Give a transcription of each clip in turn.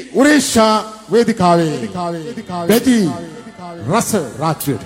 උරේෂා වේදිකාවේ බෙදී රස රාජ්‍යය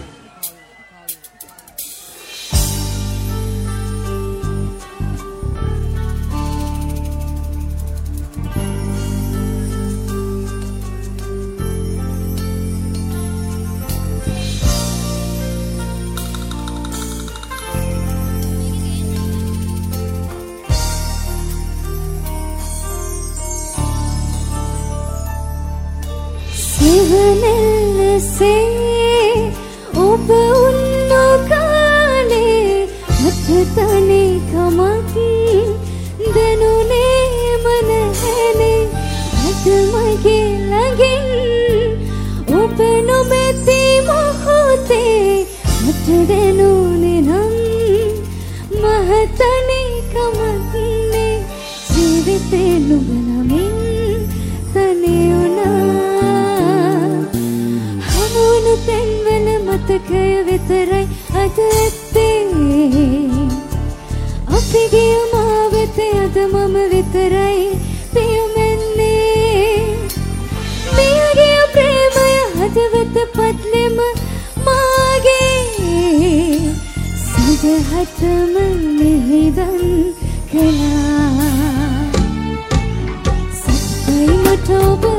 से उब उन्नो काले मत तने कमत दनु ने मन है मत मगे लगे उब नो बेती मोहते मत दनु ने नम महतने कमत ने जीविते नुबना में तने उना तेन्वल मतकය විතරයි අද ඇත්තේ අපි ගිය මාවෙතේ අද මම විතරයි පියමන්නේ මියගිය ප්‍රේමය හදවත පත්ලෙම මාගේ සදහටම මෙහිදන් කළා සත්‍යයි මට ඔබ